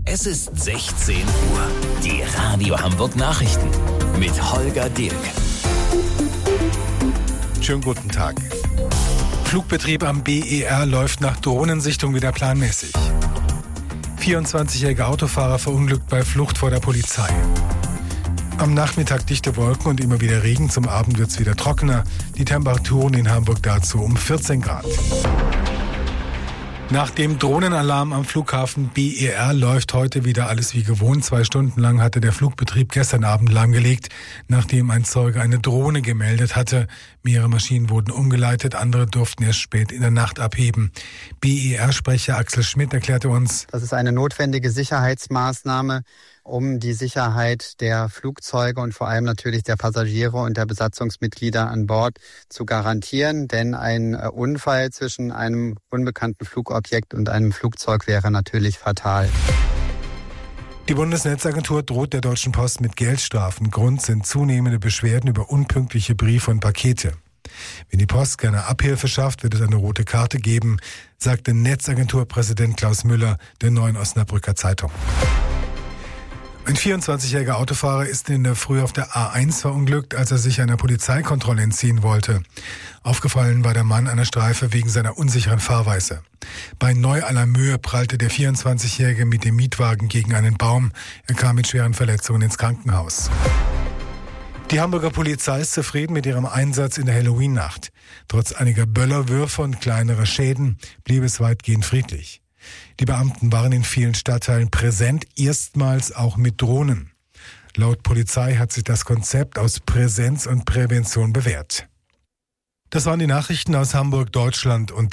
Es ist 16 Uhr. Die Radio Hamburg Nachrichten mit Holger Dilk. Schönen guten Tag. Flugbetrieb am BER läuft nach Drohnensichtung wieder planmäßig. 24-jähriger Autofahrer verunglückt bei Flucht vor der Polizei. Am Nachmittag dichte Wolken und immer wieder Regen. Zum Abend wird es wieder trockener. Die Temperaturen in Hamburg dazu um 14 Grad. Nach dem Drohnenalarm am Flughafen BER läuft heute wieder alles wie gewohnt. 2 Stunden lang hatte der Flugbetrieb gestern Abend lahmgelegt, nachdem ein Zeuge eine Drohne gemeldet hatte. Mehrere Maschinen wurden umgeleitet, andere durften erst spät in der Nacht abheben. BER-Sprecher Axel Schmidt erklärte uns: Das ist eine notwendige Sicherheitsmaßnahme, um die Sicherheit der Flugzeuge und vor allem natürlich der Passagiere und der Besatzungsmitglieder an Bord zu garantieren. Denn ein Unfall zwischen einem unbekannten Flugobjekt und einem Flugzeug wäre natürlich fatal. Die Bundesnetzagentur droht der Deutschen Post mit Geldstrafen. Grund sind zunehmende Beschwerden über unpünktliche Briefe und Pakete. Wenn die Post gerne Abhilfe schafft, wird es eine rote Karte geben, sagte Netzagenturpräsident Klaus Müller der Neuen Osnabrücker Zeitung. Ein 24-jähriger Autofahrer ist in der Früh auf der A1 verunglückt, als er sich einer Polizeikontrolle entziehen wollte. Aufgefallen war der Mann an der Streife wegen seiner unsicheren Fahrweise. Bei Neu-Allermöhe prallte der 24-Jährige mit dem Mietwagen gegen einen Baum. Er kam mit schweren Verletzungen ins Krankenhaus. Die Hamburger Polizei ist zufrieden mit ihrem Einsatz in der Halloween-Nacht. Trotz einiger Böllerwürfe und kleinerer Schäden blieb es weitgehend friedlich. Die Beamten waren in vielen Stadtteilen präsent, erstmals auch mit Drohnen. Laut Polizei hat sich das Konzept aus Präsenz und Prävention bewährt. Das waren die Nachrichten aus Hamburg, Deutschland und